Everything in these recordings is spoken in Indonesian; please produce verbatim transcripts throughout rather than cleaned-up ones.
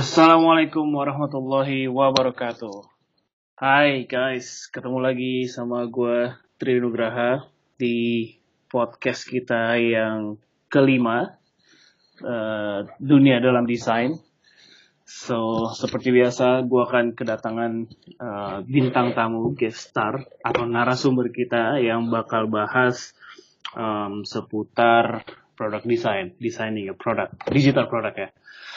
Assalamualaikum warahmatullahi wabarakatuh. Hai guys, ketemu lagi sama gue Tri Nugraha di podcast kita yang kelima, uh, Dunia Dalam Desain. So, seperti biasa gue akan kedatangan uh, bintang tamu, guest star atau narasumber kita yang bakal bahas um, seputar produk desain, designing ya, produk, digital produk ya.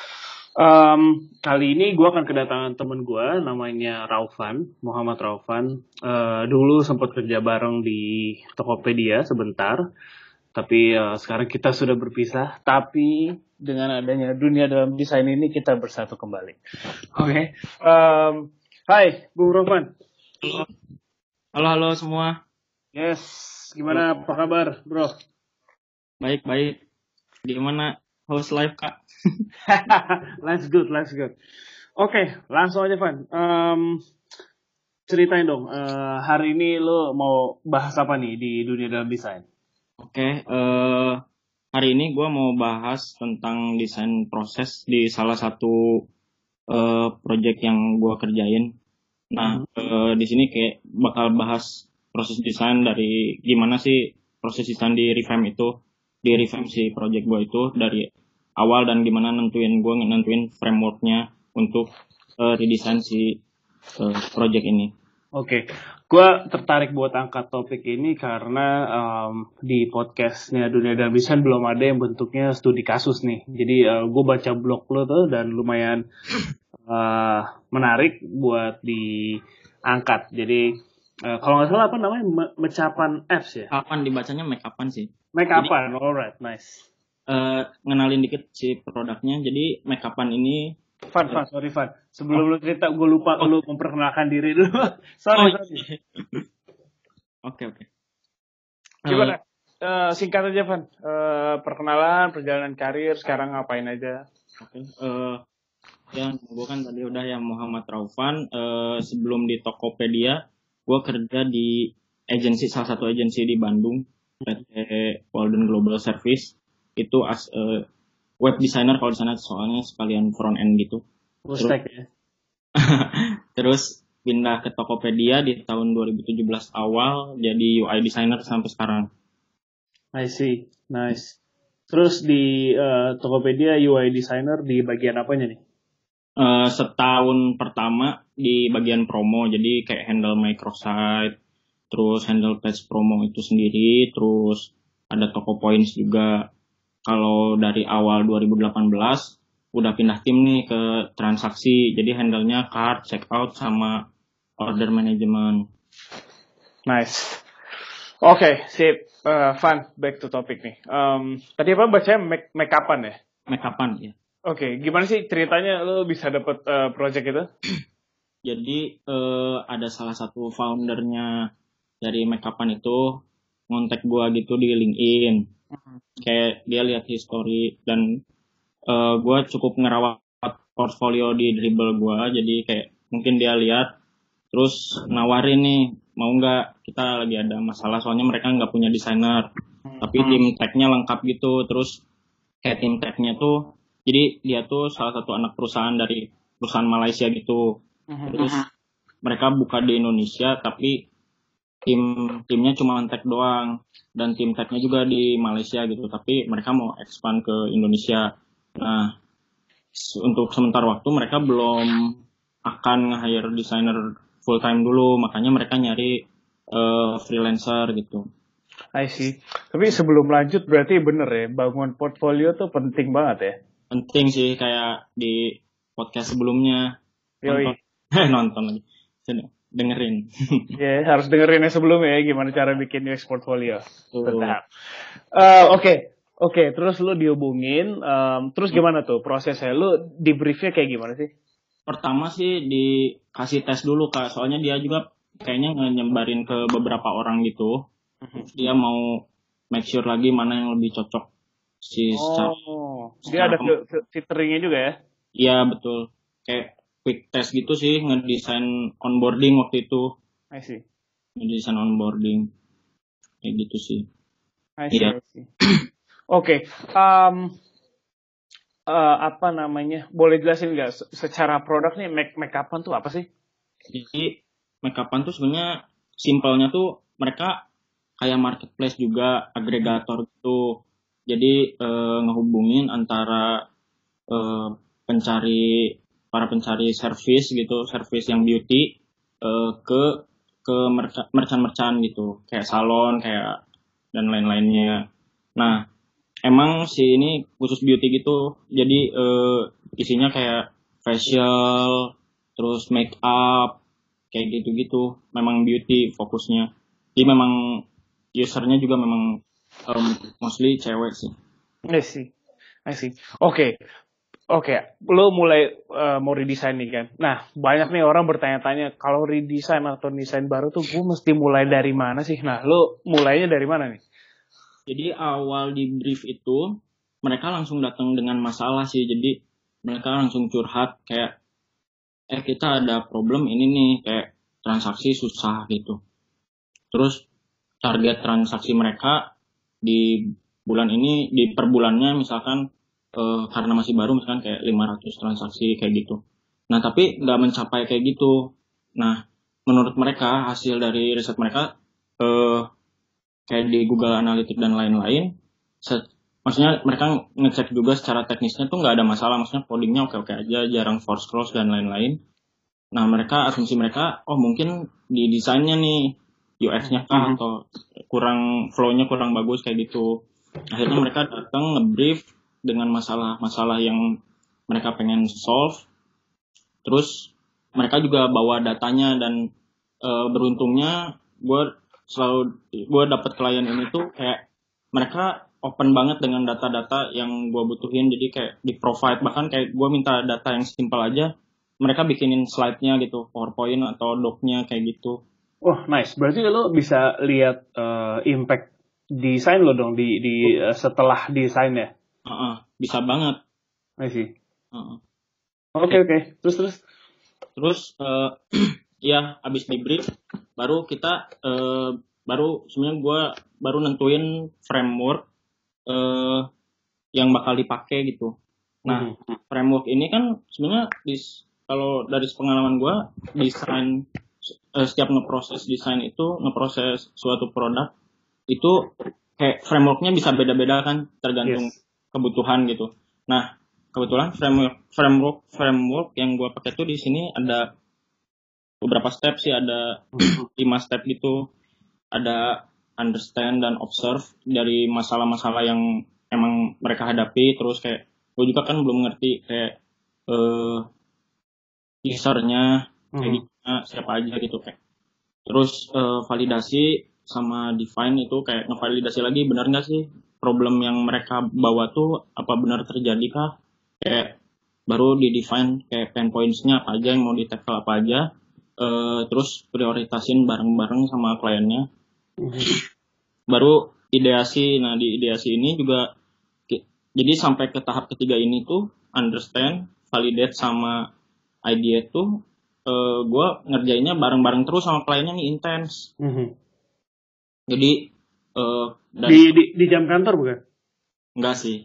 Um, kali ini gue akan kedatangan temen gue namanya Raufan, Muhammad Raufan. Uh, dulu sempat kerja bareng di Tokopedia sebentar, tapi uh, sekarang kita sudah berpisah. Tapi dengan adanya Dunia Dalam Desain ini kita bersatu kembali. Oke, okay. um, Hai Bung Raufan. Halo, halo, halo semua. Yes, gimana? Halo. Apa kabar, bro? Baik, baik. Gimana host live, Kak? Let's good, let's good. Oke, okay, langsung aja, Van. Um, ceritain dong, uh, hari ini lo mau bahas apa nih di Dunia Dalam Desain? Oke, okay, uh, hari ini gue mau bahas tentang desain proses di salah satu uh, project yang gue kerjain. Nah, mm-hmm. uh, di sini kayak bakal bahas proses desain dari gimana sih proses desain di revamp itu, di revamp si project gue itu dari awal dan gimana nentuin gue nentuin frameworknya untuk uh, redesign si uh, project ini. Oke, okay. Gue tertarik buat angkat topik ini karena um, di podcastnya Dunia Dalam Desain belum ada yang bentuknya studi kasus nih. Jadi uh, gue baca blog lo tuh dan lumayan uh, menarik buat diangkat. Jadi uh, kalau nggak salah apa namanya Mecapan apps ya? Kapan dibacanya make upan sih? Make upan, alright, nice. Uh, ngenalin dikit si produknya. Jadi make upan ini Fan, Fan, sorry Fan. Sebelum oh. lu cerita, gue lupa oh. lu memperkenalkan diri dulu. sorry, oh, sorry. Oke, oke. Gimana? Uh, singkat aja, Van. Uh, perkenalan, perjalanan karir, sekarang ngapain aja? Oke. Okay. Uh, ya, gue kan tadi udah ya Muhammad Raufan. Uh, sebelum di Tokopedia, gue kerja di agensi, salah satu agensi di Bandung, P T Walden Global Service. Itu as uh, web designer kalau di sana, soalnya sekalian front end gitu. Terus, ya. terus pindah ke Tokopedia di tahun dua ribu tujuh belas awal jadi U I designer sampai sekarang. I see, nice. Terus di uh, Tokopedia U I designer di bagian apanya nih? Uh, setahun pertama di bagian promo, jadi kayak handle microsite, terus handle page promo itu sendiri, terus ada Toko Points juga. Kalau dari awal dua ribu delapan belas udah pindah tim nih ke transaksi, jadi handle-nya cart, checkout, sama order management. Nice. Oke, okay, sip. Uh, fun, back to topic nih. Um, tadi apa bacanya make, make upan ya? Make upan, ya. Oke, okay, gimana sih ceritanya lo bisa dapet uh, project itu? Jadi uh, ada salah satu foundernya dari make upan itu ngontek gue gitu di LinkedIn. Kayak dia lihat history dan uh, gue cukup ngerawat portfolio di Dribbble gue, jadi kayak mungkin dia lihat terus nawarin nih, mau nggak, kita lagi ada masalah soalnya mereka nggak punya desainer, hmm. tapi tim tech-nya lengkap gitu. Terus kayak tim tech-nya tuh, jadi dia tuh salah satu anak perusahaan dari perusahaan Malaysia gitu. Terus mereka buka di Indonesia tapi tim timnya cuma tech doang dan tim tech-nya juga di Malaysia gitu, tapi mereka mau expand ke Indonesia. Nah, untuk sementara waktu mereka belum akan nge-hire desainer full time dulu, makanya mereka nyari uh, freelancer gitu. I see. Tapi sebelum lanjut berarti bener ya, bangun portfolio tuh penting banget ya? Penting sih, kayak di podcast sebelumnya. Yoi. Nonton, nonton lagi. Dengerin. Ya, yeah, harus dengerin ya sebelumnya ya, gimana cara bikin U X portfolio. Tetap. Uh, Oke, okay. oke. Okay. Terus lu dihubungin, um, terus gimana tuh prosesnya? Lu debriefnya kayak gimana sih? Pertama sih dikasih tes dulu, Kak. Soalnya dia juga kayaknya nyebarin ke beberapa orang gitu. Terus dia mau make sure lagi mana yang lebih cocok si secara, Oh, dia ada pem- filteringnya juga ya? Iya, betul. Kayak quick test gitu sih, ngedesain onboarding waktu itu. I see. Ngedesain onboarding. Kayak gitu sih. I see, yeah. I see. Oke. Okay. Um, uh, apa namanya? Boleh jelasin nggak secara produk nih make make upan tuh apa sih? Jadi make upan tuh sebenarnya simpelnya tuh mereka kayak marketplace juga, agregator gitu. Jadi uh, ngehubungin antara uh, pencari para pencari service gitu, service yang beauty uh, ke ke merchant-merchant gitu, kayak salon, kayak dan lain-lainnya. Nah, emang si ini khusus beauty gitu, jadi uh, isinya kayak facial, terus make up, kayak gitu-gitu. Memang beauty fokusnya. Jadi memang usernya juga memang um, mostly cewek sih. I see, I see. Oke, okay. Oke, okay. Lo mulai uh, mau redesign nih kan. Nah, banyak nih orang bertanya-tanya, kalau redesign atau desain baru tuh gue mesti mulai dari mana sih? Nah, lo mulainya dari mana nih? Jadi awal di brief itu, mereka langsung datang dengan masalah sih. Jadi mereka langsung curhat kayak, eh kita ada problem ini nih, kayak transaksi susah gitu. Terus target transaksi mereka di bulan ini, di per bulannya misalkan, Uh, karena masih baru misalkan kayak lima ratus transaksi kayak gitu. Nah tapi nggak mencapai kayak gitu. Nah menurut mereka hasil dari riset mereka uh, kayak di Google Analytics dan lain-lain, set, maksudnya mereka ngecek juga secara teknisnya tuh nggak ada masalah, maksudnya codingnya oke-oke aja, jarang force cross dan lain-lain. Nah mereka asumsi mereka oh mungkin di desainnya nih U X-nya kah atau kurang flow-nya kurang bagus kayak gitu. Akhirnya mereka datang ngebrief dengan masalah-masalah yang mereka pengen solve. Terus mereka juga bawa datanya dan e, beruntungnya gue selalu gue dapet klien ini tuh kayak mereka open banget dengan data-data yang gue butuhin. Jadi kayak di provide, bahkan kayak gue minta data yang simpel aja, mereka bikinin slide-nya gitu, PowerPoint atau doc-nya kayak gitu. Oh nice, berarti lo bisa lihat uh, impact desain lo dong di di uh, setelah desainnya. Uh-uh, bisa banget. I see. Uh-uh. Oke okay, oke. Okay. Terus terus. Terus uh, ya abis di brief baru kita uh, baru sebenarnya gue baru nentuin framework uh, yang bakal dipakai gitu. Nah mm-hmm. framework ini kan sebenarnya dis, kalau dari pengalaman gue desain uh, setiap ngeproses desain itu ngeproses suatu produk itu kayak frameworknya bisa beda-beda kan tergantung yes. kebutuhan gitu. Nah, kebetulan framework framework framework yang gue pakai tuh di sini ada beberapa step sih, ada lima step gitu. Ada understand dan observe dari masalah-masalah yang emang mereka hadapi. Terus kayak gue juga kan belum ngerti kayak uh, usernya kayak gimana, siapa aja gitu kayak. Terus uh, validasi sama define itu kayak ngevalidasi lagi benar nggak sih problem yang mereka bawa tuh apa benar terjadi kah, kayak baru di define kayak pain points-nya apa aja yang mau di tackle apa aja, uh, terus prioritasin bareng-bareng sama kliennya, baru ideasi. Nah di ideasi ini juga jadi sampai ke tahap ketiga ini tuh understand, validate sama idea tuh uh, gue ngerjainnya bareng-bareng terus sama kliennya nih intens. Mm-hmm. Jadi uh, dari... di, di di jam kantor bukan? Enggak sih.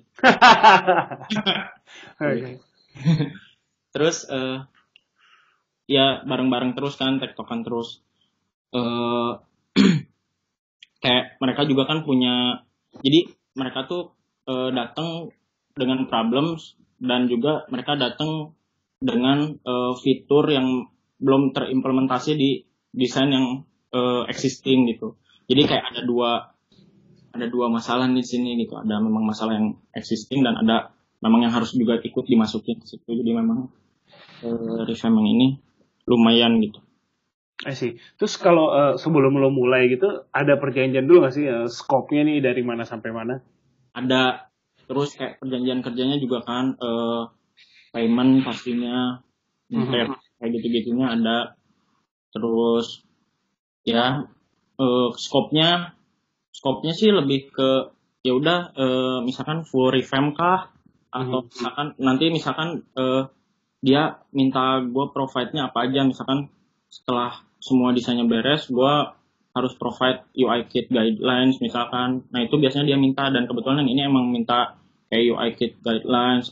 Okay. Terus uh, ya bareng-bareng terus kan, tektokan terus. Uh, kayak mereka juga kan punya, jadi mereka tuh uh, datang dengan problems dan juga mereka datang dengan uh, fitur yang belum terimplementasi di desain yang uh, existing gitu. Jadi kayak ada dua ada dua masalah di sini gitu. Ada memang masalah yang existing dan ada memang yang harus juga ikut dimasukin ke situ. Jadi memang uh, revamping ini lumayan gitu. I see. Terus kalau uh, sebelum lo mulai gitu, ada perjanjian dulu nggak sih uh, scope-nya nih dari mana sampai mana? Ada. Terus kayak perjanjian kerjanya juga kan, uh, payment pastinya, mm-hmm. kayak gitu-gitunya ada. Terus ya. Uh, scope-nya scope-nya sih lebih ke ya udah uh, misalkan full revamp kah atau mm-hmm. misalkan nanti misalkan uh, dia minta gue provide-nya apa aja, misalkan setelah semua desainnya beres gue harus provide U I kit guidelines misalkan. Nah itu biasanya dia minta, dan kebetulan yang ini emang minta kayak U I kit guidelines,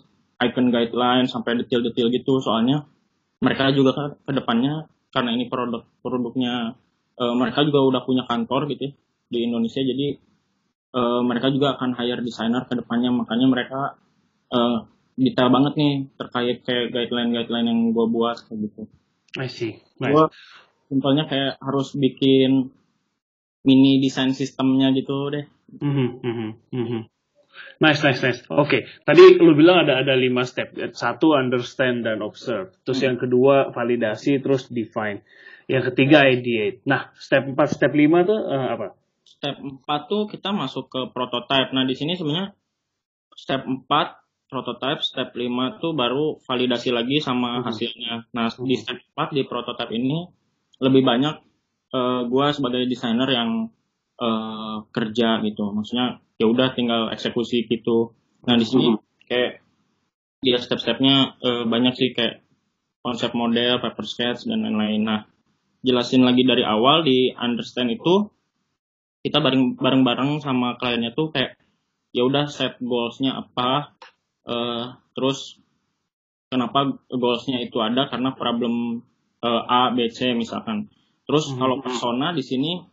icon guideline sampai detail-detail gitu, soalnya mereka juga kan ke depannya karena ini produk produknya uh, mereka juga udah punya kantor gitu di Indonesia, jadi uh, mereka juga akan hire desainer ke depannya, makanya mereka uh, detail banget nih terkait kayak guideline-guideline yang gue buat kayak gitu. I see. Nice. Gue simpelnya kayak harus bikin mini desain sistemnya gitu deh. Mm-hmm, mm-hmm, mm-hmm. Nice, nice, nice. Oke, okay. Tadi lu bilang ada ada lima step. Satu, understand dan observe. Terus hmm. yang kedua, validasi, terus define. Yang ketiga, ideate. Nah, step empat, step lima tuh uh, apa? Step empat tuh kita masuk ke prototype. Nah, di sini sebenarnya step empat prototype, step lima tuh baru validasi lagi sama hmm. hasilnya. Nah, hmm. di step empat di prototype ini lebih banyak uh, gue sebagai desainer yang uh, kerja gitu. Maksudnya ya udah tinggal eksekusi gitu. Nah di sini kayak dia step-stepnya uh, banyak sih, kayak konsep model, paper sketch dan lain-lain. Nah jelasin lagi dari awal di understand itu kita bareng bareng-bareng sama kliennya tuh kayak ya udah set goals-nya apa, uh, terus kenapa goals-nya itu ada karena problem uh, A, B, C misalkan. Terus mm-hmm. kalau persona di sini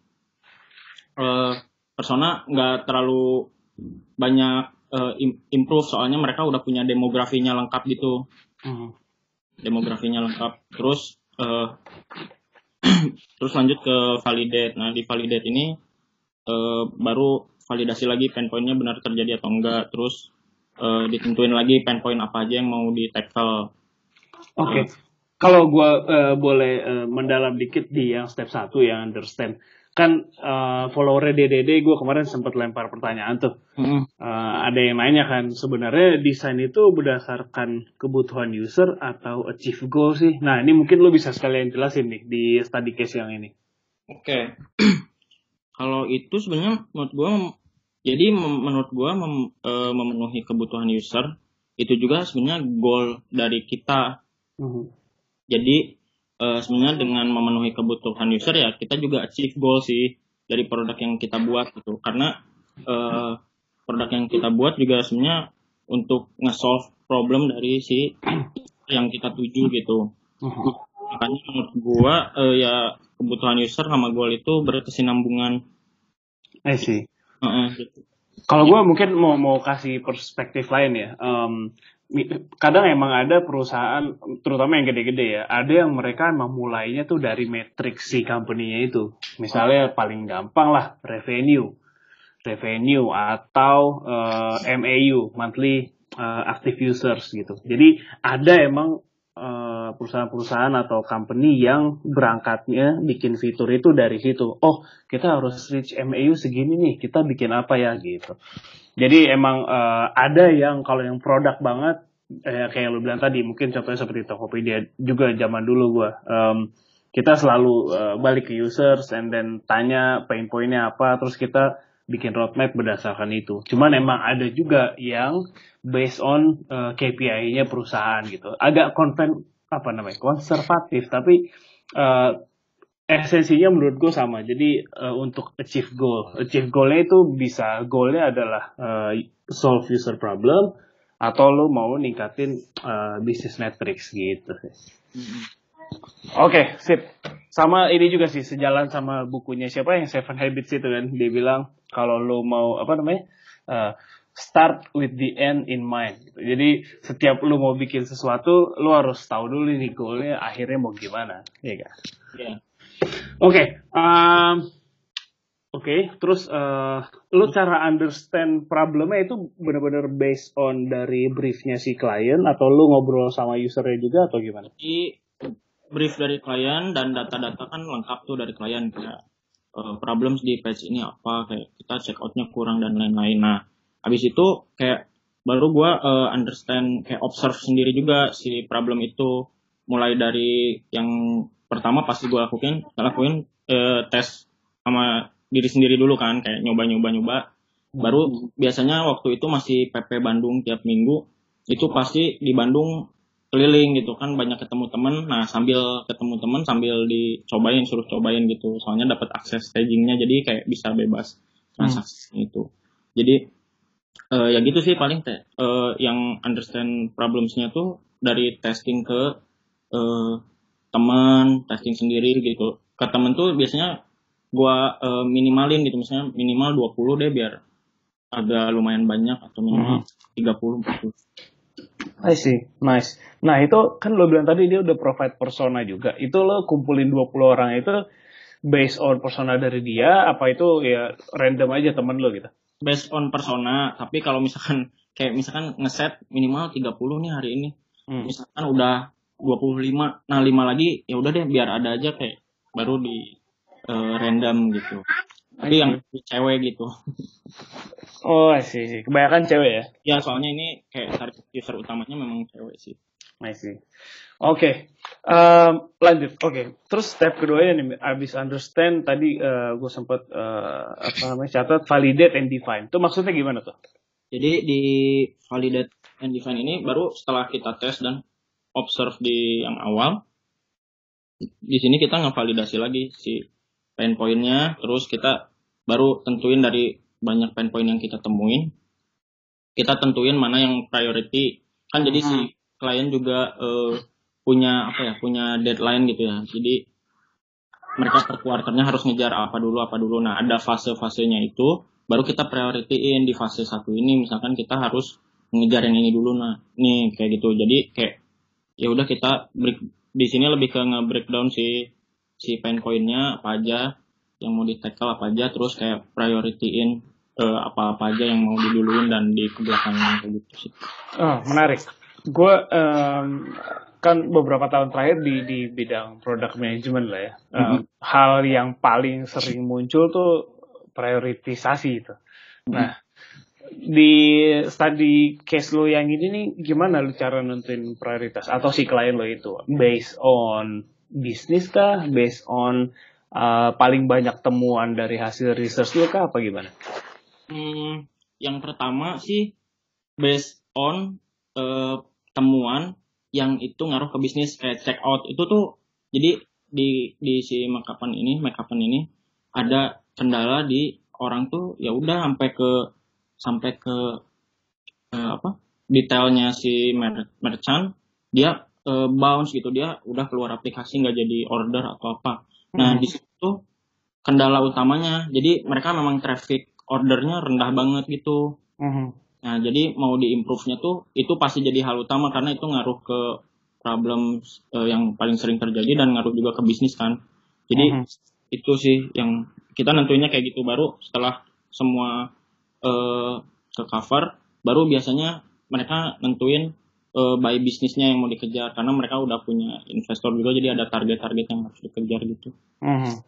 uh, persona nggak terlalu banyak uh, improve, soalnya mereka udah punya demografinya lengkap gitu. Mm-hmm. Demografinya lengkap. Terus uh, terus lanjut ke validate. Nah di validate ini uh, baru validasi lagi pain point-nya benar terjadi atau enggak. Terus uh, ditentuin lagi pain point apa aja yang mau di tackle. Oke. Okay. Uh, Kalau gue uh, boleh uh, mendalam dikit di yang step satu yang understand. Kan uh, follower D D D gue kemarin sempat lempar pertanyaan tuh. Mm-hmm. Uh, ada yang nanya kan, sebenarnya desain itu berdasarkan kebutuhan user atau achieve goal sih? Nah ini mungkin lo bisa sekalian jelasin nih di study case yang ini. Oke. Okay. Kalau itu sebenarnya menurut gue, jadi mem- menurut gue mem- uh, memenuhi kebutuhan user itu juga sebenarnya goal dari kita. Mm-hmm. Jadi Uh, sebenarnya dengan memenuhi kebutuhan user ya kita juga achieve goal sih dari produk yang kita buat gitu, karena uh, produk yang kita buat juga sebenarnya untuk nge-solve problem dari si yang kita tuju gitu. Uh-huh. Makanya menurut gua uh, ya kebutuhan user sama goal itu berkesinambungan. I see. Uh-uh, gitu. Kalau gua mungkin mau mau kasih perspektif lain ya. Um, kadang emang ada perusahaan, terutama yang gede-gede ya, ada yang mereka emang mulainya tuh dari matriks si company-nya itu. Misalnya paling gampang lah revenue, revenue atau uh, M A U, monthly uh, active users gitu. Jadi ada emang uh, perusahaan-perusahaan atau company yang berangkatnya bikin fitur itu dari situ. Oh, kita harus reach M A U segini nih, kita bikin apa ya gitu. Jadi emang uh, ada yang kalau yang produk banget, eh, kayak yang lu bilang tadi, mungkin contohnya seperti Tokopedia juga zaman dulu gue. Um, kita selalu uh, balik ke users and then tanya pain point-nya apa, terus kita bikin roadmap berdasarkan itu. Cuman emang ada juga yang based on uh, K P I-nya perusahaan gitu. Agak konven, apa namanya, konservatif, tapi uh, esensinya menurut gue sama. Jadi uh, untuk achieve goal, achieve goal-nya itu bisa, goal-nya adalah uh, solve user problem atau lo mau ningkatin uh, business metrics gitu sih. Mm-hmm. Oke, okay, sip. Sama ini juga sih sejalan sama bukunya siapa yang Seven Habits itu kan, dia bilang kalau lo mau apa namanya uh, start with the end in mind. Jadi setiap lo mau bikin sesuatu, lo harus tahu dulu nih goal-nya akhirnya mau gimana, ya kan? Yeah. Oke, okay, um, oke. Okay, terus uh, lo cara understand problemnya itu benar-benar based on dari briefnya si klien atau lo ngobrol sama usernya juga atau gimana? Di brief dari klien dan data-data kan lengkap tuh dari klien, kayak uh, problems di page ini apa, kayak kita check outnya kurang dan lain-lain. Nah, habis itu kayak baru gue uh, understand, kayak observe sendiri juga si problem itu, mulai dari yang pertama pasti gue lakuin, lakuin eh, tes sama diri sendiri dulu kan, kayak nyoba-nyoba-nyoba. Baru biasanya waktu itu masih P P Bandung tiap minggu, itu pasti di Bandung keliling gitu kan, banyak ketemu temen. Nah sambil ketemu temen sambil dicobain, suruh cobain gitu, soalnya dapat akses stagingnya, jadi kayak bisa bebas transaksi hmm. itu. Jadi Uh, ya gitu sih paling te- uh, yang understand problemsnya tuh dari testing ke uh, teman, testing sendiri gitu. Ke temen tuh biasanya gua uh, minimalin gitu, misalnya minimal dua puluh deh biar agak lumayan banyak, atau minimal tiga puluh empat puluh. I see, nice. Nah itu kan lo bilang tadi dia udah provide persona juga. Itu lo kumpulin dua puluh orang itu based on persona dari dia, apa itu ya random aja temen lo gitu? Based on persona, tapi kalau misalkan kayak misalkan ngeset minimal tiga puluh nih hari ini, Hmm. misalkan udah dua puluh lima, nah lima lagi ya udah deh biar ada aja kayak baru di uh, random gitu. Tapi yang cewek gitu. Oh, sih sih. Kebanyakan cewek ya? Ya soalnya ini kayak target user utamanya memang cewek sih. I see. Oke, okay. um, lanjut. Oke, okay. Terus step keduanya nih, abis understand tadi uh, gue sempat uh, apa namanya catat validate and define. Itu maksudnya gimana tuh? Jadi di validate and define ini baru setelah kita tes dan observe di yang awal, di sini kita ngevalidasi lagi si pain point-nya, terus kita baru tentuin dari banyak pain point yang kita temuin, kita tentuin mana yang priority. Kan jadi si klien juga uh, punya apa ya, punya deadline gitu ya. Jadi mereka per kuarternya harus ngejar apa dulu, apa dulu. Nah, ada fase-fasenya itu, baru kita priority-in di fase satu ini. Misalkan kita harus ngejar yang ini dulu, nah, nih kayak gitu. Jadi kayak ya udah kita break, di sini lebih ke nge-breakdown si si pain point-nya apa aja yang mau di-tackle apa aja, terus kayak priority-in uh, apa-apa aja yang mau diduluin dan di kebelakangnya kayak gitu sih. Oh, menarik. Gue um, kan beberapa tahun terakhir di di bidang product management lah ya. Um, mm-hmm. Hal yang paling sering muncul tuh prioritisasi itu. Mm-hmm. Nah, di study case lo yang ini nih, gimana lo cara nentuin prioritas atau si klien lo itu? Based on bisnis kah? Based on uh, paling banyak temuan dari hasil research lo kah? Apa gimana? Hmm, yang pertama sih based on uh, temuan yang itu ngaruh ke bisnis, kayak check out itu tuh. Jadi di di si makeupan ini, makeupan ini ada kendala di orang tuh ya udah sampai ke sampai ke uh, apa detailnya si mer- merchant dia uh, bounce gitu, dia udah keluar aplikasi nggak jadi order atau apa. Nah hmm. di situ kendala utamanya, jadi mereka memang traffic ordernya rendah banget gitu. Hmm. Nah jadi mau di-improve-nya tuh itu pasti jadi hal utama, karena itu ngaruh ke problem uh, yang paling sering terjadi dan ngaruh juga ke bisnis kan. Jadi hmm. itu sih yang kita nentuinnya kayak gitu. Baru setelah semua uh, ke cover, baru biasanya mereka nentuin uh, by bisnisnya yang mau dikejar, karena mereka udah punya investor juga, jadi ada target-target yang harus dikejar gitu. Hmm.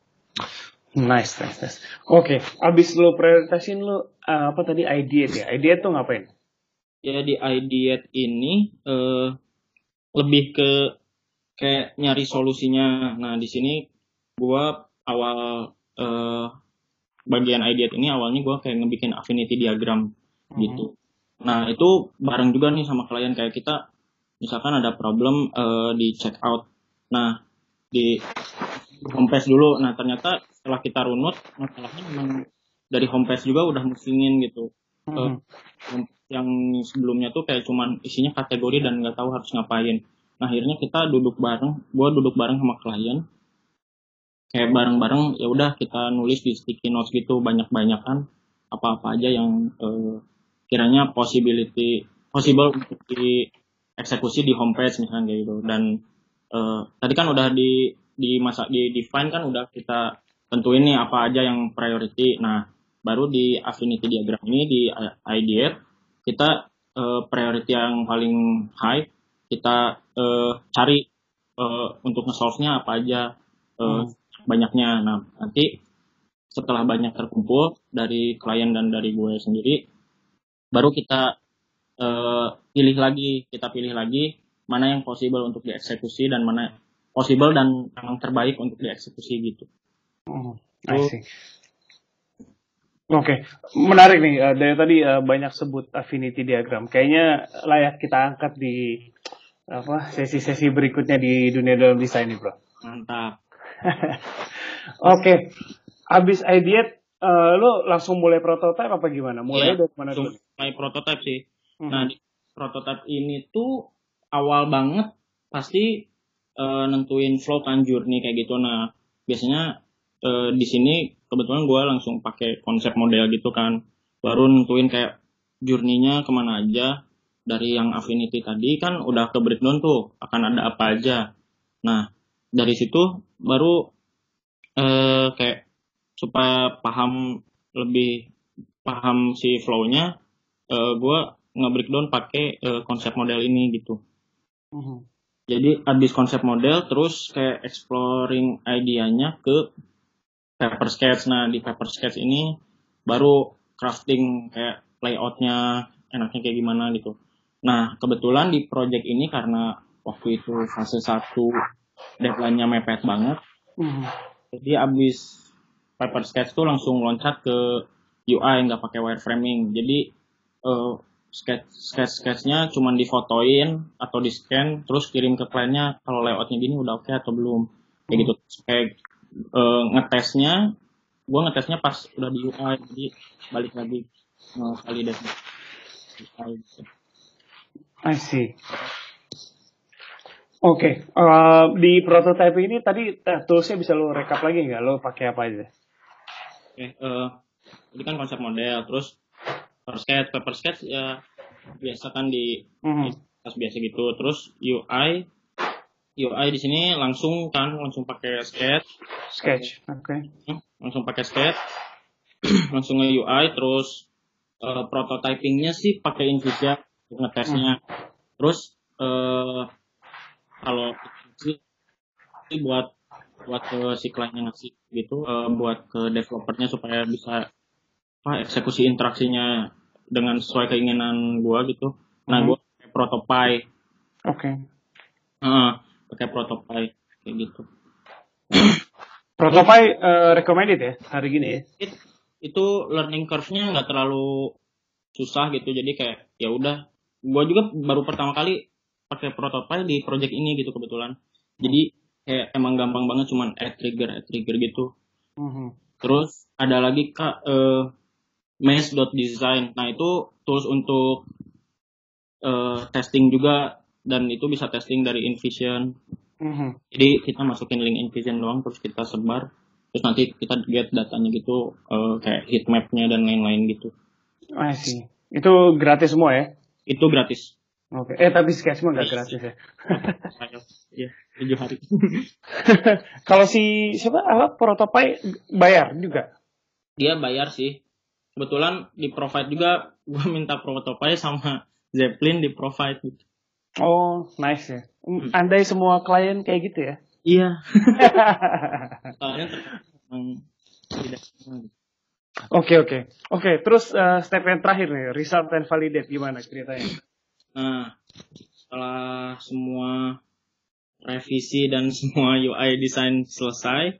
Nice, nice, nice. Oke, okay. Abis lo prioritasin lo uh, apa tadi ideate ya? Ideate tuh ngapain? Ya di ideate ini uh, lebih ke kayak nyari solusinya. Nah di sini gua awal uh, bagian ideate ini awalnya gua kayak ngebikin affinity diagram mm-hmm. gitu. Nah itu bareng juga nih sama klien, kayak kita misalkan ada problem uh, di check out. Nah di homepage dulu. Nah ternyata setelah kita runut, masalahnya memang dari homepage juga udah musingin gitu. Mm-hmm. Uh, yang sebelumnya tuh kayak cuman isinya kategori dan nggak tahu harus ngapain. Nah akhirnya kita duduk bareng, gue duduk bareng sama klien, kayak bareng-bareng ya udah kita nulis di sticky notes gitu, banyak-banyakan apa-apa aja yang uh, kiranya possibility possible untuk dieksekusi di homepage misalnya gitu. Dan uh, tadi kan udah di di masa di define kan udah kita tentuin nih apa aja yang priority. Nah baru di affinity diagram ini di ideate kita uh, priority yang paling high kita uh, cari uh, untuk nge-solve-nya apa aja uh, hmm. banyaknya. Nah nanti setelah banyak terkumpul dari klien dan dari gue sendiri, baru kita uh, pilih lagi kita pilih lagi mana yang possible untuk dieksekusi dan mana possible dan yang terbaik untuk dieksekusi gitu. Oh, I see. Oke, okay. Menarik nih. Uh, dari tadi uh, banyak sebut affinity diagram. Kayaknya layak kita angkat di apa sesi-sesi berikutnya di dunia dalam desain nih, bro. Mantap. Oke, okay. Abis ideate uh, lo langsung mulai prototype apa gimana? Mulai Iya, dari mana langsung dulu? mulai prototype sih. Mhm. Nah, di prototype ini tuh awal banget pasti uh, nentuin flow kan journey kayak gitu. Nah, biasanya uh, di sini kebetulan gue langsung pakai konsep model gitu kan. Baru nentuin kayak journey-nya kemana aja. Dari yang affinity tadi kan udah ke breakdown tuh, akan ada apa aja. Nah, dari situ baru uh, kayak supaya paham lebih paham si flow-nya, uh, gue nge-breakdown pakai uh, konsep model ini gitu. Mhm. Jadi abis konsep model terus kayak exploring idenya ke paper sketch. Nah di paper sketch ini baru crafting kayak layoutnya enaknya kayak gimana gitu. Nah kebetulan di project ini karena waktu itu fase satu deadline-nya mepet banget. Mhm. Jadi abis paper sketch tuh langsung loncat ke U I, nggak pakai wireframing. Jadi uh, sketch sketch sketchnya cuma difotoin atau di scan terus kirim ke kliennya kalau layoutnya gini udah oke okay atau belum kayak gitu. Kayak uh, ngetesnya, gue ngetesnya pas udah di U I, jadi balik lagi nge-validate U I gitu. I see. Oke, okay. uh, di prototype ini tadi uh, toolsnya bisa lo rekap lagi nggak? Lo pakai apa aja? Oke, okay, uh, ini kan konsep model, terus paper sketch, paper sketch ya biasa kan di mm-hmm. biasa gitu. Terus U I, U I di sini langsung kan langsung pakai sketch. Sketch, oke. Okay. Langsung pakai sketch, langsung nge U I, terus uh, prototypingnya sih pakai InVisia untuk ngetesnya. Mm-hmm. Terus uh, kalau sih buat buat ke si kliennya ngasih gitu, uh, buat ke developernya supaya bisa apa eksekusi interaksinya dengan sesuai keinginan gua gitu. Nah, mm-hmm. gua pakai Protopie. Oke. Okay. Uh, pakai Protopie kayak gitu. Protopie uh, recommended ya hari gini ya? It, itu learning curve-nya nggak terlalu susah gitu, jadi kayak ya udah. Gua juga baru pertama kali pakai Protopie di project ini gitu kebetulan. Jadi kayak emang gampang banget, cuman add trigger, add trigger gitu. Mm-hmm. Terus ada lagi kak uh, mesh.design. Nah itu tools untuk uh, testing juga, dan itu bisa testing dari InVision. Mm-hmm. Jadi kita masukin link InVision doang, terus kita sebar, terus nanti kita get datanya gitu, uh, kayak heat map-nya dan lain-lain gitu. I see. Itu gratis semua ya? Itu gratis. Oke. Okay. Eh tapi sketch mah nggak gratis ya? Iya, tujuh hari. Kalau si siapa apa Protopie bayar juga? Dia bayar sih. Kebetulan di provide juga, gue minta Protopie sama Zeppelin di provide gitu. Oh, nice ya. Hmm. Andai semua klien kayak gitu ya? Iya. Soalnya tidak. Oke oke oke. Terus uh, step yang terakhir nih, result and validate gimana ceritanya? Nah, setelah semua revisi dan semua U I design selesai,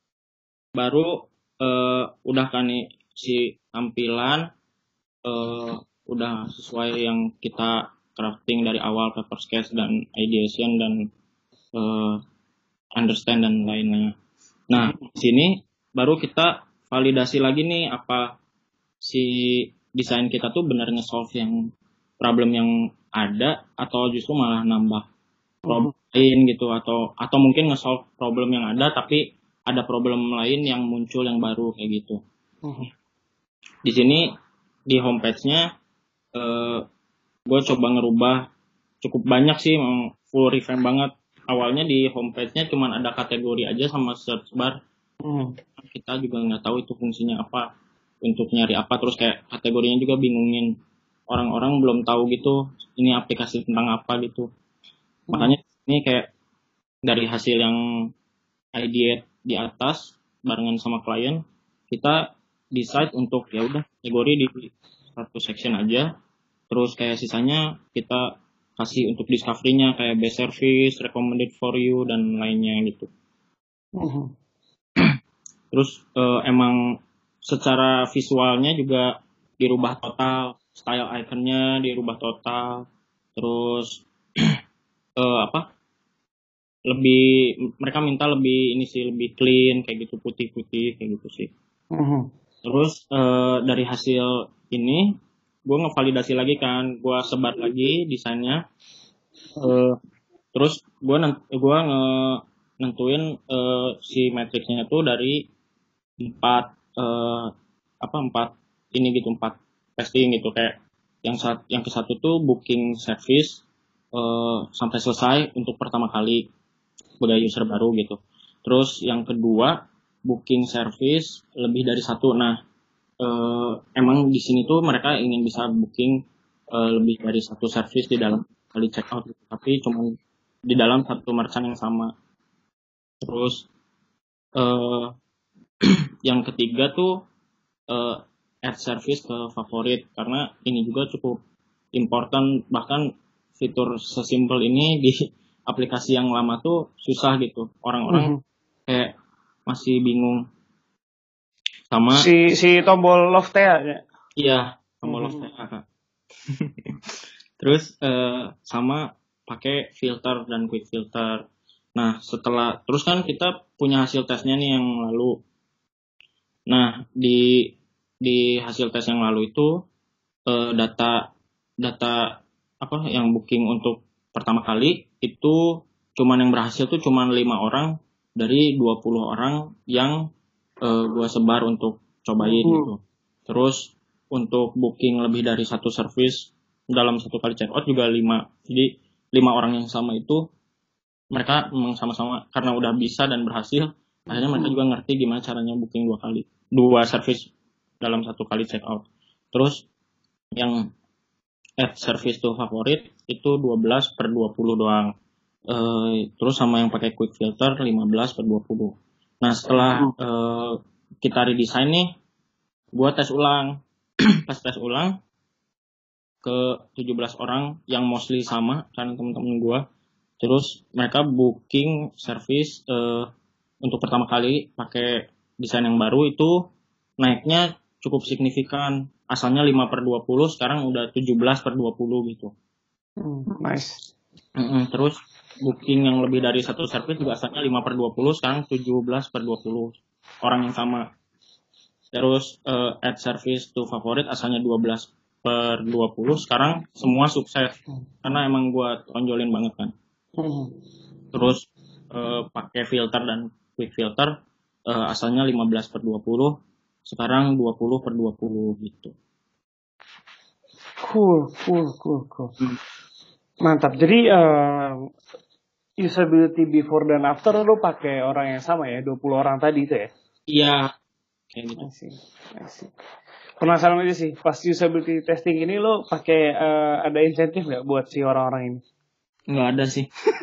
baru uh, udah kan nih si tampilan uh, udah sesuai yang kita crafting dari awal, paper sketch dan ideation dan uh, understand dan lainnya. Nah, di sini baru kita validasi lagi nih apa si desain kita tuh benar nge-solve yang problem yang ada atau justru malah nambah problem uh-huh. lain gitu, atau atau mungkin nge-solve problem yang ada tapi ada problem lain yang muncul yang baru kayak gitu. Uh-huh. Di sini di homepage-nya uh, gue coba ngerubah cukup banyak sih, full revamp banget. Awalnya di homepage-nya cuma ada kategori aja sama search bar. Uh-huh. Kita juga nggak tahu itu fungsinya apa, untuk nyari apa, terus kayak kategorinya juga bingungin orang-orang, belum tahu gitu ini aplikasi tentang apa gitu. Hmm. Makanya ini kayak dari hasil yang ideate di atas barengan sama klien, kita decide untuk ya udah kategori di satu section aja, terus kayak sisanya kita kasih untuk discovery-nya kayak best service, recommended for you dan lainnya gitu. Hmm. Terus uh, emang secara visualnya juga dirubah total, style iconnya dirubah total, terus uh, apa lebih mereka minta lebih ini sih lebih clean kayak gitu, putih-putih kayak gitu sih. Uh-huh. Terus uh, dari hasil ini gue ngevalidasi lagi kan, gue sebar lagi desainnya. Uh, terus gue nent- gue nge nentuin uh, si matriksnya tuh dari empat uh, apa empat ini gitu empat testing gitu, kayak yang saat yang ke satu tuh booking service uh, sampai selesai untuk pertama kali sebagai user baru gitu. Terus yang kedua booking service lebih dari satu. Nah uh, emang di sini tuh mereka ingin bisa booking uh, lebih dari satu service di dalam kali check out gitu. Tapi cuma di dalam satu merchant yang sama. Terus uh, yang ketiga tuh uh, add service ke favorit, karena ini juga cukup important, bahkan fitur sesimpel ini di aplikasi yang lama tuh susah gitu, orang-orang mm-hmm. kayak masih bingung sama si si tombol love tea ya. Iya, tombol mm-hmm. love tea. Terus uh, sama pakai filter dan quick filter. Nah setelah terus kan kita punya hasil tesnya nih yang lalu. Nah di di hasil tes yang lalu itu uh, data data apa yang booking untuk pertama kali itu cuman yang berhasil tuh cuman lima orang dari dua puluh orang yang uh, gua sebar untuk cobain uh-huh. gitu. Terus untuk booking lebih dari satu service dalam satu kali check out juga lima. Jadi lima orang yang sama itu mereka memang sama-sama karena udah bisa dan berhasil, akhirnya mereka juga ngerti gimana caranya booking dua kali dua service dalam satu kali check out. Terus yang add service to favorit itu dua belas per dua puluh doang. E, terus sama yang pakai quick filter lima belas per dua puluh. Nah setelah e, kita redesign nih, gua tes ulang. Pas tes ulang ke tujuh belas orang yang mostly sama kan teman-teman gua. Terus mereka booking service e, untuk pertama kali pakai desain yang baru itu naiknya cukup signifikan. Asalnya lima per dua puluh, sekarang udah tujuh belas per dua puluh gitu. Hmm, nice. Mm-mm. Terus booking yang lebih dari satu service juga asalnya lima per dua puluh, sekarang tujuh belas per dua puluh. Orang yang sama. Terus uh, add service to favorit asalnya dua belas per dua puluh, sekarang semua sukses. Karena emang gua tonjolin banget kan. Hmm. Terus uh, pakai filter dan quick filter uh, asalnya lima belas per dua puluh, sekarang dua puluh per dua puluh gitu. Cool, cool, cool, cool. Hmm. Mantap. Jadi uh, usability before dan after lo pakai orang yang sama ya, dua puluh orang tadi itu ya? Iya. Kayak gitu. Asik, asik. Penasaran aja sih, pas usability testing ini lo pakai uh, ada insentif nggak buat si orang-orang ini? Nggak ada sih.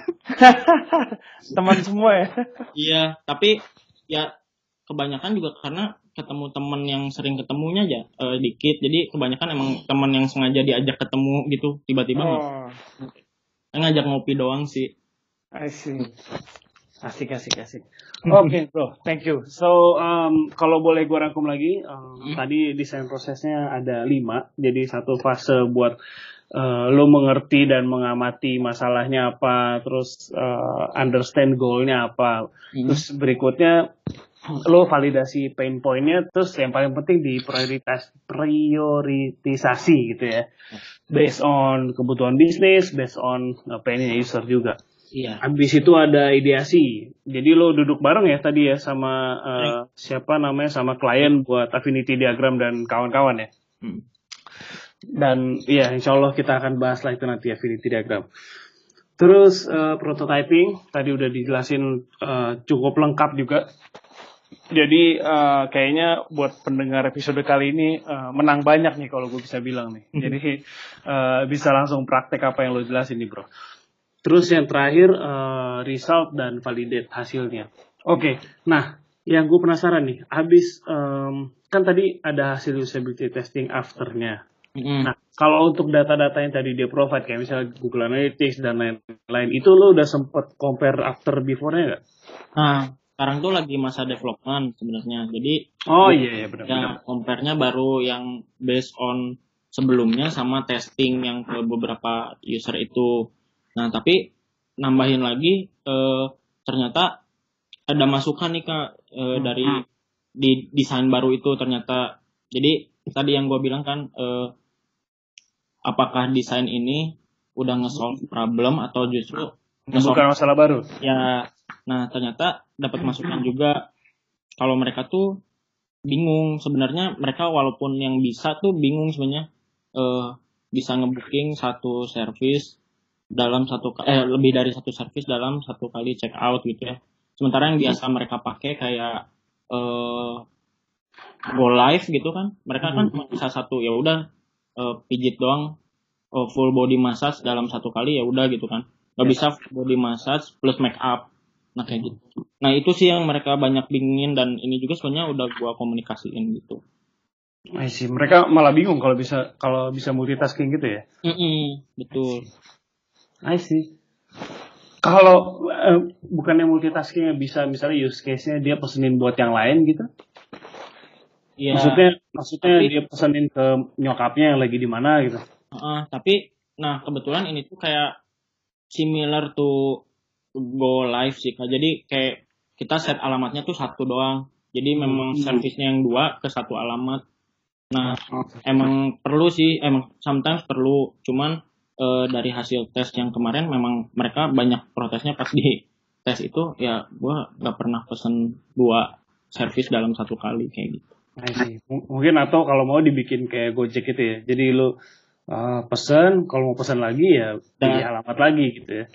Teman semua ya? Iya, tapi ya kebanyakan juga karena ketemu teman yang sering ketemunya aja uh, dikit, jadi kebanyakan emang teman yang sengaja diajak ketemu gitu tiba-tiba nggak oh. ngajak ngopi doang sih. I see. Asik asik asik. Oke okay, bro, thank you. So um, kalau boleh gue rangkum lagi, um, hmm. tadi desain prosesnya ada lima, jadi satu fase buat uh, lo mengerti dan mengamati masalahnya apa, terus uh, understand goalnya apa, hmm. terus berikutnya lo validasi pain point-nya, terus yang paling penting di prioritas prioritisasi gitu ya, based on kebutuhan bisnis, based on uh, pain user juga. Iya. Habis itu ada ideasi, jadi lo duduk bareng ya tadi ya sama uh, siapa namanya sama klien buat affinity diagram dan kawan-kawan ya. Hmm. Dan ya insya Allah kita akan bahas lah itu nanti affinity diagram. Terus uh, prototyping tadi udah dijelasin uh, cukup lengkap juga. Jadi uh, kayaknya buat pendengar episode kali ini uh, menang banyak nih kalau gue bisa bilang nih. Mm-hmm. Jadi uh, bisa langsung praktek apa yang lo jelasin nih bro. Terus yang terakhir uh, result dan validate hasilnya. Oke, okay. Nah yang gue penasaran nih, habis um, kan tadi ada hasil usability testing afternya. Mm-hmm. Nah kalau untuk data-data yang tadi dia provide kayak misalnya Google Analytics dan lain-lain, itu lo udah sempet compare after before-nya nggak? Nah. Sekarang tuh lagi masa development sebenarnya, jadi oh iya iya benar-benar. Ya, compare-nya baru yang based on sebelumnya sama testing yang ke beberapa user itu. Nah tapi nambahin lagi eh, ternyata ada masukan nih kak eh, dari di desain baru itu ternyata. Jadi tadi yang gue bilang kan, uh, apakah desain ini udah nge-solve problem atau justru bukan masalah baru? Ya, nah ternyata dapat masukan juga kalau mereka tuh bingung sebenarnya, mereka walaupun yang bisa tuh bingung sebenarnya uh, bisa ngebooking satu service dalam satu eh lebih dari satu service dalam satu kali check out gitu ya. Sementara yang biasa mereka pakai kayak uh, go live gitu kan, mereka kan cuma bisa satu, ya udah uh, pijit doang, uh, full body massage dalam satu kali ya udah gitu kan, nggak bisa full body massage plus make up, nah kayak gitu. Nah itu sih yang mereka banyak bingungin, dan ini juga sebenarnya udah gua komunikasiin gitu. I see. Mereka malah bingung kalau bisa kalau bisa multitasking gitu ya. Mm-mm, betul. I see. Kalau uh, bukannya multitasking bisa misalnya use case-nya dia pesenin buat yang lain gitu? Ya, maksudnya maksudnya tapi, dia pesenin ke nyokapnya yang lagi di mana gitu. Uh, tapi nah kebetulan ini tuh kayak similar to go live sih Kak. Jadi kayak kita set alamatnya tuh satu doang. Jadi memang hmm. servisnya yang dua ke satu alamat. Nah, okay. emang perlu sih, emang sometimes perlu. Cuman uh, dari hasil tes yang kemarin memang mereka banyak protesnya pas di tes itu, ya gua nggak pernah pesen dua servis dalam satu kali kayak gitu. Nah, sih. M- mungkin atau kalau mau dibikin kayak Gojek gitu ya. Jadi lu uh, pesen, kalau mau pesen lagi ya pilih nah. alamat lagi gitu ya.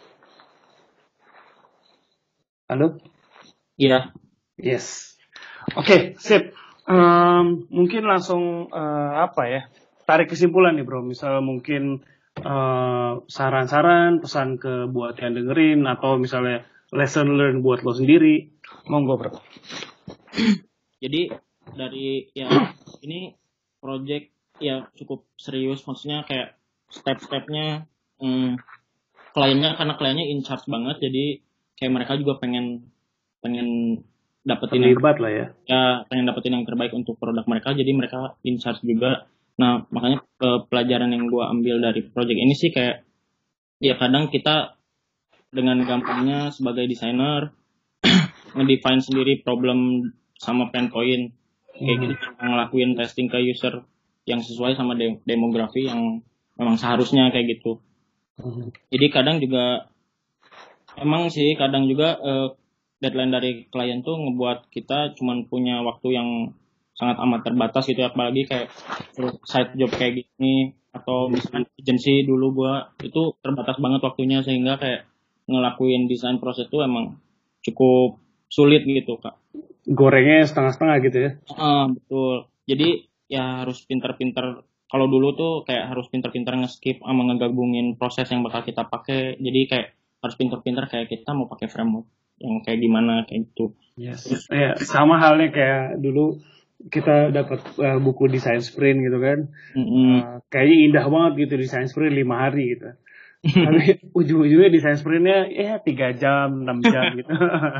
Halo? Iya. Yes. Oke, okay, sip. Um, mungkin langsung uh, apa ya? Tarik kesimpulan nih bro. Misal mungkin uh, saran-saran, pesan ke buat yang dengerin, atau misalnya lesson learn buat lo sendiri. Monggo bro. Jadi dari ya ini project ya cukup serius, maksudnya kayak step-stepnya hmm, kliennya, karena kliennya in charge banget, jadi kayak mereka juga pengen pengen dapetin yang terlibat lah ya ya pengen dapetin yang terbaik untuk produk mereka, jadi mereka in charge juga. Nah makanya eh, pelajaran yang gue ambil dari project ini sih kayak ya kadang kita dengan gampangnya sebagai desainer ngedefine sendiri problem sama pain point kayak hmm. gitu, ngelakuin testing ke user yang sesuai sama de- demografi yang memang seharusnya kayak gitu. Hmm. Jadi kadang juga emang sih kadang juga uh, deadline dari klien tuh ngebuat kita cuman punya waktu yang sangat amat terbatas gitu, apalagi kayak side job kayak gini atau misalkan agency dulu gua itu terbatas banget waktunya, sehingga kayak ngelakuin desain proses tuh emang cukup sulit gitu Kak. Gorengnya setengah-setengah gitu ya. Uh, betul. Jadi ya harus pintar-pintar. Kalau dulu tuh kayak harus pintar-pintar nge-skip sama ngegabungin proses yang bakal kita pakai. Jadi kayak harus pintar-pintar kayak kita mau pakai framework yang kayak gimana kayak gitu. Yes. Ya, sama halnya kayak dulu kita dapat uh, buku desain sprint gitu kan. Mm-hmm. Uh, kayaknya indah banget gitu desain sprint lima hari gitu. Tapi ujung-ujungnya desain sprintnya ya tiga jam, enam jam gitu.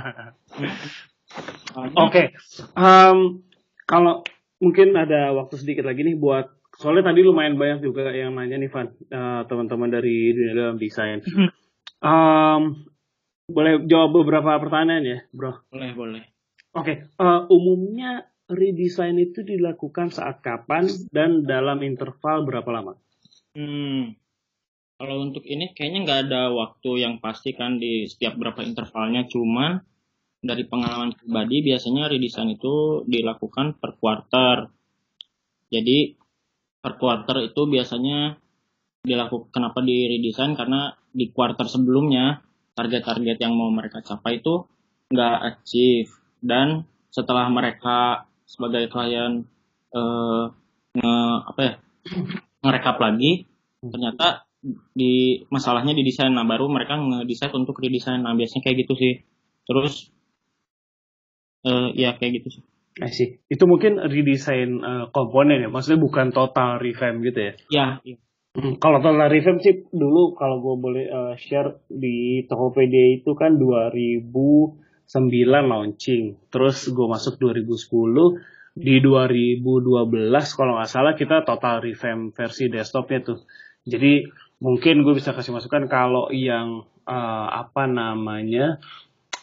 Oke, okay. um, kalau mungkin ada waktu sedikit lagi nih buat, soalnya tadi lumayan banyak juga yang nanya nih Van, uh, teman-teman dari dunia dalam desain. Um, boleh jawab beberapa pertanyaan ya, bro? Boleh, boleh. Oke, okay. uh, umumnya redesign itu dilakukan saat kapan dan dalam interval berapa lama? Hmm, kalau untuk ini kayaknya nggak ada waktu yang pasti kan di setiap berapa intervalnya, cuman dari pengalaman pribadi biasanya redesign itu dilakukan per quarter. Jadi per quarter itu biasanya dilakukan, kenapa di redesign, karena di quarter sebelumnya target-target yang mau mereka capai itu nggak achieve, dan setelah mereka sebagai klien eh, nge apa ya ngerekap lagi ternyata di masalahnya di desain, nah baru mereka ngedesain untuk redesign. Nah biasanya kayak gitu sih. Terus Uh, ya kayak gitu sih. I see. Itu mungkin redesign uh, komponen ya, maksudnya bukan total revamp gitu ya? Ya. Iya. Hmm, kalau total revamp sih dulu kalau gue boleh uh, share di Tokopedia itu kan dua ribu sembilan launching, terus gue masuk dua ribu sepuluh, di dua ribu dua belas kalau nggak salah kita total revamp versi desktopnya tuh. Jadi mungkin gue bisa kasih masukan kalau yang uh, apa namanya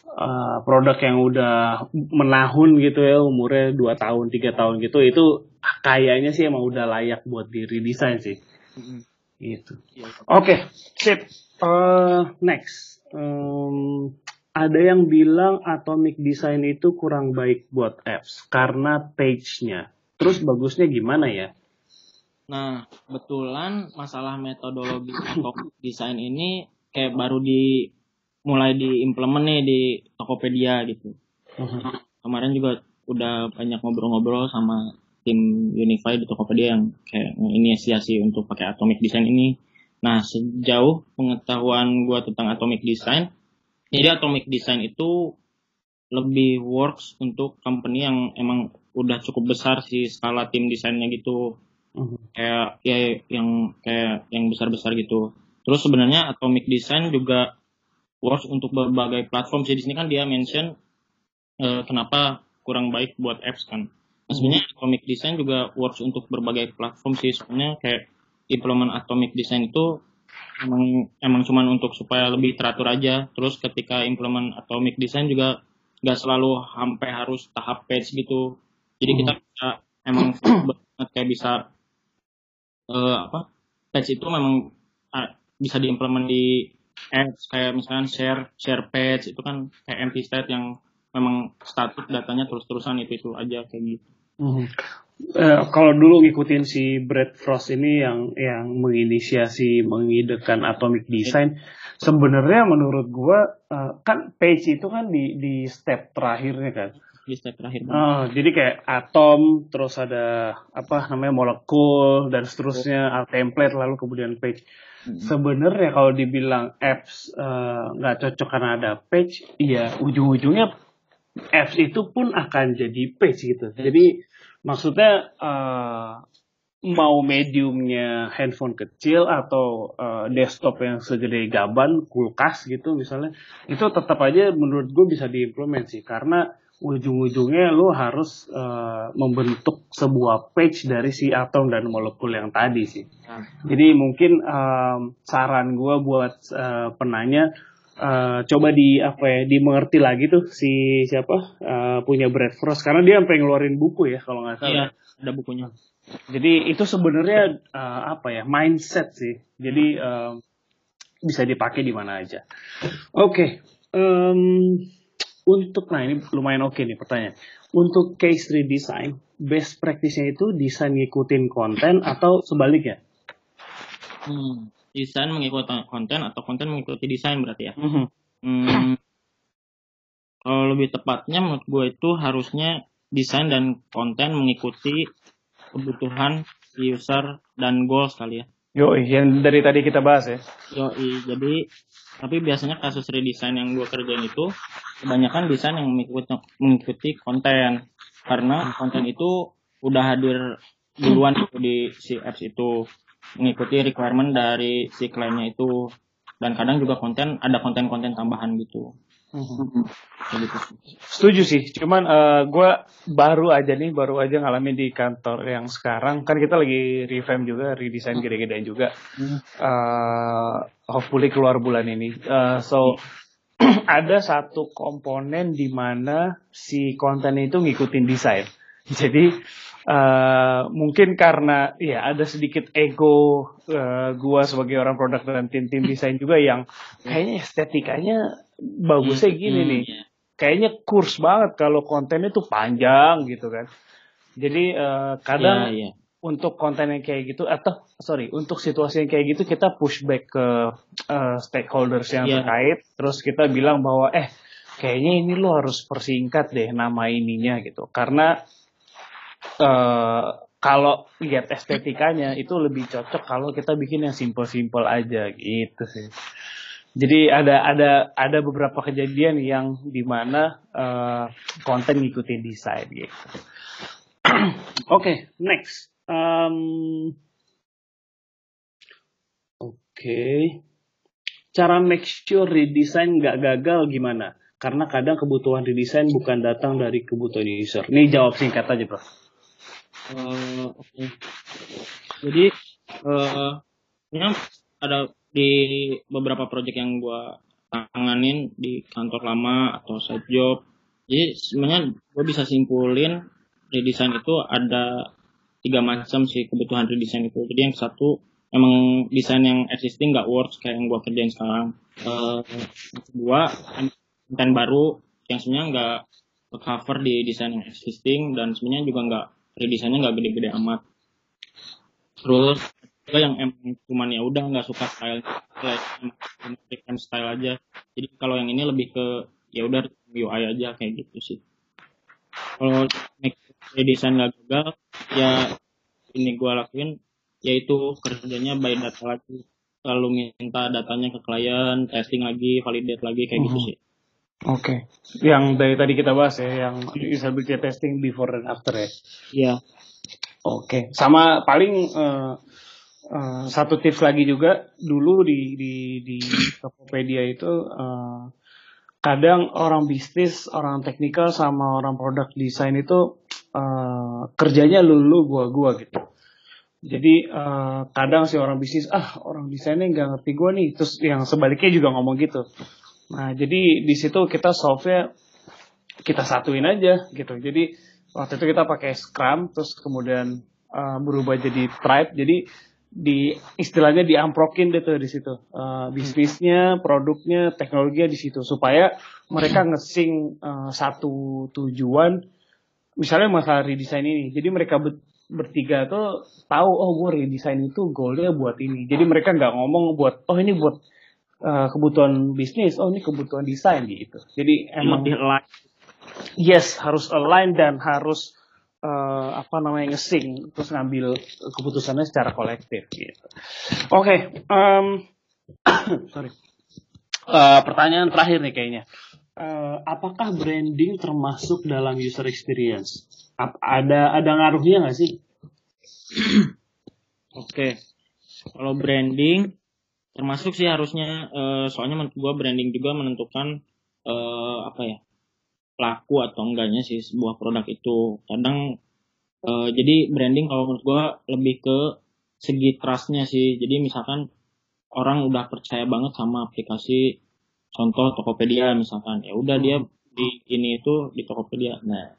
uh, produk yang udah menahun gitu ya, umurnya dua tahun, tiga tahun gitu, itu kayaknya sih emang udah layak buat di redesign sih. Mm-hmm. Gitu. Oke, okay, sip. Uh, next. Um, ada yang bilang Atomic Design itu kurang baik buat apps karena page-nya. Terus bagusnya gimana ya? Nah, kebetulan masalah metodologi Atomic Design ini kayak baru di mulai diimplement nih di Tokopedia gitu. Uh-huh. Kemarin juga udah banyak ngobrol-ngobrol sama tim Unify di Tokopedia yang kayak inisiasi untuk pakai Atomic Design ini. Nah, sejauh pengetahuan gue tentang Atomic Design, jadi Atomic Design itu lebih works untuk company yang emang udah cukup besar sih skala tim desainnya gitu. Uh-huh. Kayak ya yang kayak yang besar-besar gitu. Terus sebenarnya Atomic Design juga works untuk berbagai platform. Jadi di sini kan dia mention uh, kenapa kurang baik buat apps kan. Nah, sebenarnya Atomic Design juga works untuk berbagai platform sih. Soalnya kayak implement Atomic Design itu emang emang cuman untuk supaya lebih teratur aja. Terus ketika implement Atomic Design juga nggak selalu sampai harus tahap page gitu. Jadi kita bisa emang banget kayak bisa uh, apa page itu memang uh, bisa diimplement di apps kayak misalkan share share page itu kan kayak empty state yang memang static datanya terus-terusan itu itu aja kayak gitu. Mm-hmm. Uh, kalau dulu ngikutin si Brad Frost ini yang yang menginisiasi mengidekan Atomic Design, sebenarnya menurut gua uh, kan page itu kan di di step terakhirnya kan. Di step terakhir. Uh, jadi kayak atom, terus ada apa namanya molekul dan seterusnya, oh. template lalu kemudian page. Hmm. Sebenarnya kalau dibilang apps nggak uh, cocok karena ada page, iya ujung-ujungnya apps itu pun akan jadi page gitu. Hmm. Jadi maksudnya uh, mau mediumnya handphone kecil atau uh, desktop yang segede gaban, kulkas gitu misalnya, itu tetap aja menurut gue bisa diimplement sih karena ujung-ujungnya lo harus uh, membentuk sebuah page dari si atom dan molekul yang tadi sih. Hmm. Jadi mungkin um, saran gue buat uh, penanya uh, coba di apa ya dimengerti lagi tuh si siapa uh, punya Brad Frost karena dia sampai ngeluarin buku ya kalau nggak salah. Iya, ada bukunya. Jadi itu sebenarnya uh, apa ya mindset sih. Jadi uh, bisa dipakai di mana aja. Oke. Okay. Um, Untuk, nah ini lumayan oke nih pertanyaan. Untuk case redesign, best practice-nya itu desain ngikutin konten atau sebaliknya? Hmm, desain mengikuti konten atau konten mengikuti desain berarti ya? Mm-hmm. Hmm, kalau lebih tepatnya menurut gue itu harusnya desain dan konten mengikuti kebutuhan user dan goals kali ya. Yoi, yang dari tadi kita bahas ya. Yoi, jadi tapi biasanya kasus redesign yang gue kerjain itu kebanyakan desain yang mengikuti, mengikuti konten karena konten itu udah hadir duluan di si apps itu mengikuti requirement dari si kliennya itu dan kadang juga konten ada konten-konten tambahan gitu. Mm-hmm. Gitu. Setuju sih, cuman uh, gue baru aja nih baru aja ngalamin di kantor yang sekarang kan kita lagi revamp juga redesign gede-gedean juga. Uh, hopefully keluar bulan ini. Uh, so ada satu komponen di mana si konten itu ngikutin desain. Jadi uh, mungkin karena ya ada sedikit ego uh, gua sebagai orang produk dan tim-tim desain juga yang kayaknya estetikanya bagusnya gini nih. Kayaknya kurs banget kalau kontennya tuh panjang gitu kan. Jadi uh, kadang yeah, yeah. untuk konten yang kayak gitu atau sorry untuk situasi yang kayak gitu kita pushback ke uh, stakeholders yang yeah. terkait terus kita bilang bahwa eh kayaknya ini lo harus persingkat deh nama ininya gitu karena uh, kalau lihat estetikanya itu lebih cocok kalau kita bikin yang simple-simple aja gitu sih. Jadi ada ada ada beberapa kejadian yang dimana uh, konten ngikutin desain gitu. Oke, okay, next. Um, Oke, okay. Cara make sure redesign nggak gagal gimana? Karena kadang kebutuhan redesign bukan datang dari kebutuhan user. Ini jawab singkat aja, bro. Uh, Oke. Okay. Jadi, uh, ini ada di beberapa project yang gue tanganin di kantor lama atau side job. Jadi sebenarnya gue bisa simpulin redesign itu ada tiga macam sih kebutuhan redesign itu. Jadi yang satu emang desain yang existing nggak works kayak yang gue kerjain sekarang. Uh, yang kedua konten baru yang sebenarnya nggak cover di desain yang existing dan sebenarnya juga nggak redesainnya nggak gede-gede amat. Terus juga yang emang cuman ya udah nggak suka style like emang style aja. Jadi kalau yang ini lebih ke ya udah U I aja kayak gitu sih. Kalau redesign nggak gagal ya ini gue lakuin yaitu kerjanya by data lagi, lalu minta datanya ke klien, testing lagi, validate lagi kayak uh-huh. gitu sih. Oke, okay. Yang dari tadi kita bahas ya, yang usability testing before and after ya. Iya. Yeah. Oke, okay. Sama paling uh, uh, satu tips lagi juga dulu di di di Tokopedia itu uh, kadang orang bisnis, orang teknikal sama orang produk desain itu uh, kerjanya lulu gua-gua gitu. Jadi uh, kadang si orang bisnis, ah orang desainnya nggak ngerti gua nih, terus yang sebaliknya juga ngomong gitu. Nah jadi di situ kita solve-nya kita satuin aja gitu. Jadi waktu itu kita pakai Scrum, terus kemudian uh, berubah jadi Tribe. Jadi di istilahnya diamprokin deh tuh di situ uh, bisnisnya, produknya, teknologinya di situ supaya mereka nge-sync uh, satu tujuan. Misalnya masalah redesign ini, jadi mereka ber- bertiga tuh tahu oh gue redesign itu goalnya buat ini. Jadi mereka nggak ngomong buat oh ini buat uh, kebutuhan bisnis, oh ini kebutuhan desain gitu. Jadi emang lebih align. Yes, harus align dan harus uh, apa namanya nge-sync terus ngambil keputusannya secara kolektif gitu. Oke, okay, um, sorry. Uh, pertanyaan terakhir nih kayaknya. Uh, apakah branding termasuk dalam user experience? Ap- ada ada ngaruhnya nggak sih? Oke, okay. Kalau branding termasuk sih harusnya, uh, soalnya menurut gue branding juga menentukan uh, apa ya laku atau enggaknya sih sebuah produk itu. Kadang uh, jadi branding kalau menurut gue lebih ke segi trustnya sih. Jadi misalkan orang udah percaya banget sama aplikasi, contoh Tokopedia misalkan, ya udah dia di ini itu di Tokopedia. Nah,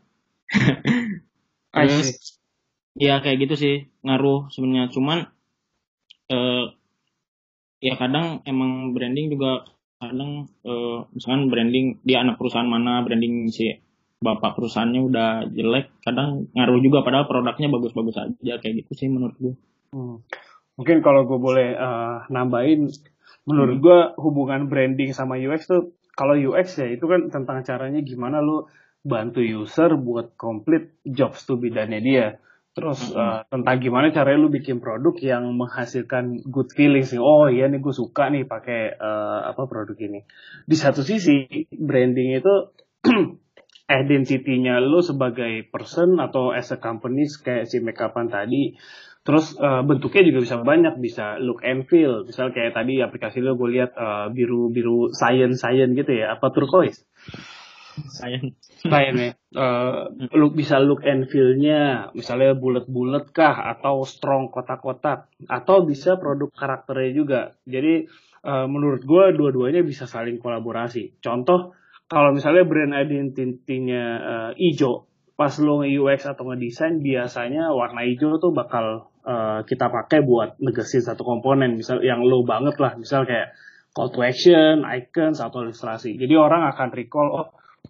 terus ya kayak gitu sih ngaruh sebenarnya. Cuman eh, ya kadang emang branding juga kadang eh, misalkan branding dia anak perusahaan mana, branding si bapak perusahaannya udah jelek, kadang ngaruh juga padahal produknya bagus-bagus aja kayak gitu sih menurut gue. Hmm. Mungkin kalau gue boleh uh, nambahin, menurut hmm. gue hubungan branding sama U X tuh, kalau U X ya itu kan tentang caranya gimana lu bantu user buat complete jobs to be done-nya dia. Terus hmm. uh, tentang gimana caranya lu bikin produk yang menghasilkan good feelings. Oh iya nih gue suka nih pakai uh, apa produk ini. Di satu sisi branding itu identity-nya lu sebagai person atau as a company kayak si Makeupan tadi. Terus uh, bentuknya juga bisa banyak, bisa look and feel. Misal kayak tadi aplikasi lo gue lihat uh, biru-biru cyan-cyan gitu ya, apa turquoise? Cyan. Cyan ya. Uh, look, bisa look and feel-nya, misalnya bulat-bulat kah, atau strong kotak-kotak, atau bisa produk karakternya juga. Jadi uh, menurut gue dua-duanya bisa saling kolaborasi. Contoh, kalau misalnya brand identity-nya uh, hijau, pas lo nge-U X atau nge-design, biasanya warna hijau tuh bakal uh, kita pakai buat negesin satu komponen, misal yang low banget lah, misal kayak call to action, icons, atau ilustrasi. Jadi orang akan recall, oh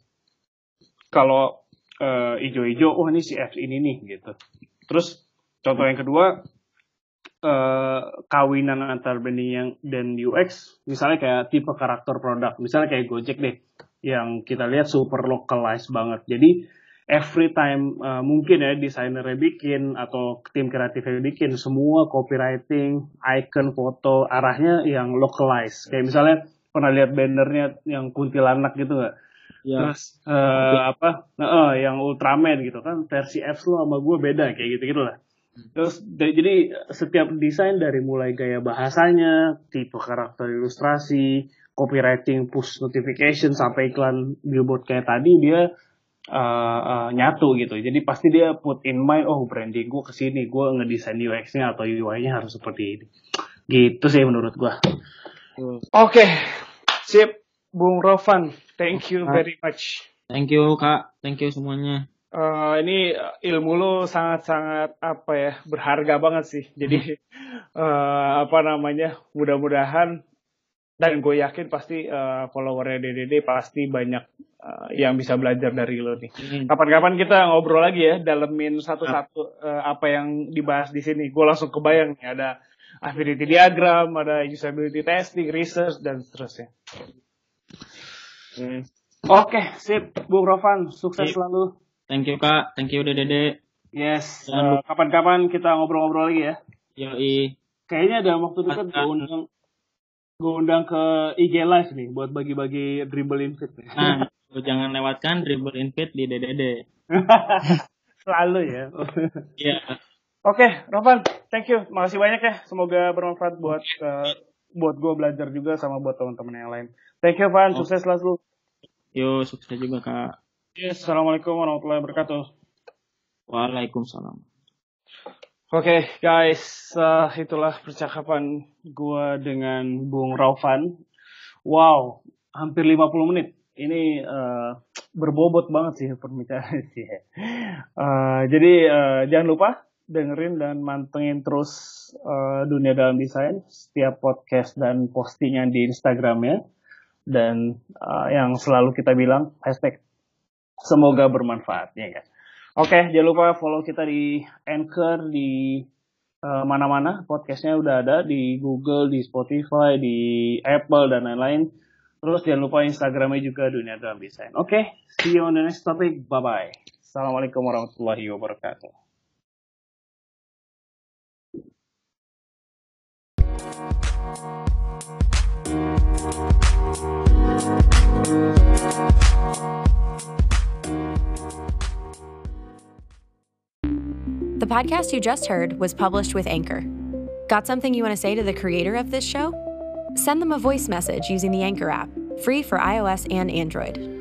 kalau uh, hijau-hijau, oh ini si apps ini nih, gitu. Terus contoh yang kedua, uh, kawinan antar branding yang dan U X, misalnya kayak tipe karakter produk, misalnya kayak Gojek deh, yang kita lihat super localized banget. Jadi every time uh, mungkin ya desainernya bikin atau tim kreatifnya bikin, semua copywriting, icon, foto, arahnya yang localized. Kayak misalnya pernah lihat bannernya yang kuntilanak gitu nggak? Ya. Terus uh, apa? Nah, uh, yang Ultraman gitu kan, versi apps lo sama gue beda kayak gitu-gitu lah. Terus d- jadi setiap desain dari mulai gaya bahasanya, tipe karakter ilustrasi, copywriting, push notification, sampai iklan billboard kayak tadi dia Uh, uh, nyatu gitu. Jadi pasti dia put in mind, oh branding gue kesini, gue ngedesain U X-nya atau U I-nya harus seperti ini. Gitu sih menurut gue. Hmm. Oke, okay. Sip. Bung Rovan, thank you very much. Thank you Kak, thank you semuanya. Uh, ini ilmu lu sangat-sangat apa ya, berharga banget sih. Jadi uh, apa namanya, mudah-mudahan, dan gue yakin pasti uh, followernya D D D pasti banyak uh, yang bisa belajar dari lo nih. Hmm. Kapan-kapan kita ngobrol lagi ya, dalemin satu-satu uh, apa yang dibahas di sini. Gue langsung kebayang nih, ada affinity diagram, ada usability testing, research, dan seterusnya. Hmm. Oke, okay, sip. Bung Rovan, sukses sip. Selalu. Thank you Kak, thank you D D D. Yes, uh, kapan-kapan kita ngobrol-ngobrol lagi ya. Yoi. Kayaknya ada waktu dekat gue undang, gue undang ke I G Live nih, buat bagi-bagi dribble invite. Nah, jangan lewatkan dribble invite di D D D. Selalu ya. Iya. Oke, okay, Rovan, thank you. Makasih banyak ya. Semoga bermanfaat buat uh, buat gue belajar juga sama buat teman-teman yang lain. Thank you, Van. Oh. Sukses selalu. Yo, sukses juga, Kak. Yes, Assalamualaikum warahmatullahi wabarakatuh. Waalaikumsalam. Oke, okay, guys. Uh, itulah percakapan gue dengan Bung Rovan. Wow, hampir lima puluh menit. Ini uh, berbobot banget sih pembicaraan sih. Uh, jadi uh, jangan lupa dengerin dan mantengin terus uh, Dunia Dalam Desain, setiap podcast dan postingan di Instagramnya, dan uh, yang selalu kita bilang hashtag semoga bermanfaat ya kan. Oke, okay, jangan lupa follow kita di Anchor, di uh, mana-mana podcastnya udah ada, di Google, di Spotify, di Apple dan lain-lain. Terus jangan lupa Instagramnya juga Dunia Dalam Desain. Oke, okay, see you on the next topic. Bye bye. Assalamualaikum warahmatullahi wabarakatuh. The podcast you just heard was published with Anchor. Got something you want to say to the creator of this show? Send them a voice message using the Anchor app, free for iOS and Android.